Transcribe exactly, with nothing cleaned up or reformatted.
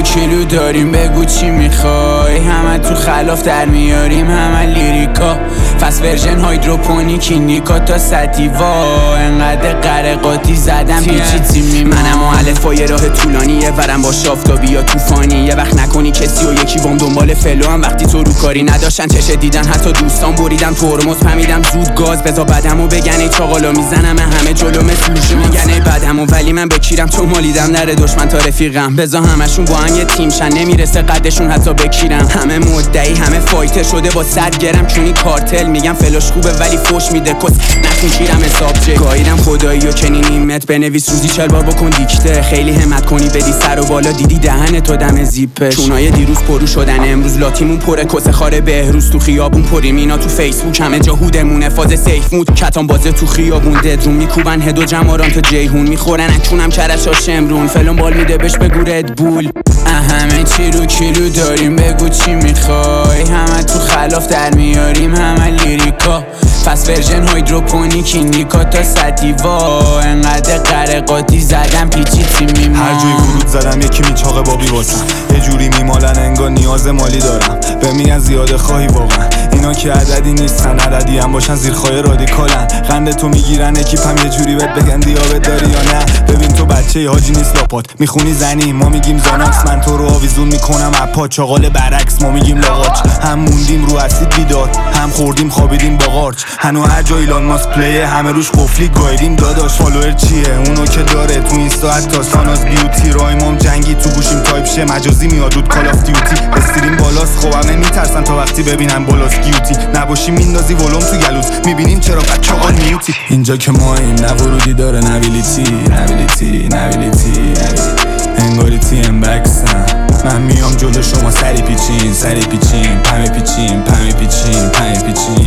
کیلو داریم بگو چی میخوای، همه تو خلاف در میاریم همه لیریکا، فست ورژن هایدروپونیک نیکا تا سدیوا، انقدر قرقاتی زدم پیچی تیمی منم و الفای راه طولانیه ورم با شافتابی یا توفانی، یه وقت نکنی کسی و یکی بام دنبال فلو هم وقتی تو رو کاری نداشتن چشه دیدن، حتی دوستان بریدم ترمز فهمیدم زود گاز بزا بدمو بگن ای چاقالا میزنم همه جلو مثل میگن ای بدمو، ولی من بکیرم تو مالیدم نره دشمن تا رفیقم، بزا همشون با هم یه تیم شن نمیرسه قدشون حتی بکیرم، همه مدعی همه فایتر شده با صد گرم چونی کارتل، میگم فلاش خوبه ولی فوش میده کس نکن کیرم حساب جه گاییدم خدایی و چنین نیمت بنویس روزی چل بار بکن دیکته، خیلی همت کنی بدی سر و بالا دیدی دهن تو دم زیپش، چونای دیروز پرو شدن امروز لاتیمون پره کس خاره بهروز تو خیابون پریم اینا تو فیسبوک همه جا هودمونه فاز سیف مود کتان بازه تو خیابون ددرون میکوبن هدو جماران تا جیهون میخورن اکونم کرشا شمرون فلان بال میده بهش بگو ردبول، همه چی رو کیلو داریم بگو چی میخوای، همه تو خلاف در میاریم همه لیریکا، فست ورژن هایدروپونیک نیکا تا سدیوا، انقدر قرقاتی زدم پیچی تیمی ما، هر جوی ورود زدم یکی میچاقه بابی واسم، یه جوری میمالن انگار نیاز مالی دارم، به میگن زیاده خواهی واقعا اینا که عددی نیستن عددی هم باشن زیرخواه رادیکالن، قند تو میگیرن اکیپم یه جوری بهت بگن دیابت داری یا نه، ببین تو بچه ی حاجی نیست لاپات میخونی زنی ما میگیم زاناکس، من تو رو آویزون میکنم اپا چاقال برعکس ما میگیم لاغاچ، هم موندیم رو اسید بیدار هم خوردیم خوابیدیم با قارچ، هنو هر جا ایلان ماسک پلیه همه روش قفلی گایدیم داداش، فالوور چیه اونو که داره تو اینستا حتی ساناز بیوتی، رایمام جنگی تو گوشیم تایپ شه مجازی میاد رود کال آف دیوتی، استریم بالاست خب همه میترسن تا وقتی ببینن بالاست گیوتی، نباشی میندازی ولوم تو گلوز میبینیم چرا قد چاقال میوتی، اینجا که ماییم نه ورودی داره نویلیتی نویلیتی نویلیتی انگاری تیم بکسن، من میام جلو شما سری پیچین سری پیچین پمه پیچین پمه پیچین پمه پیچین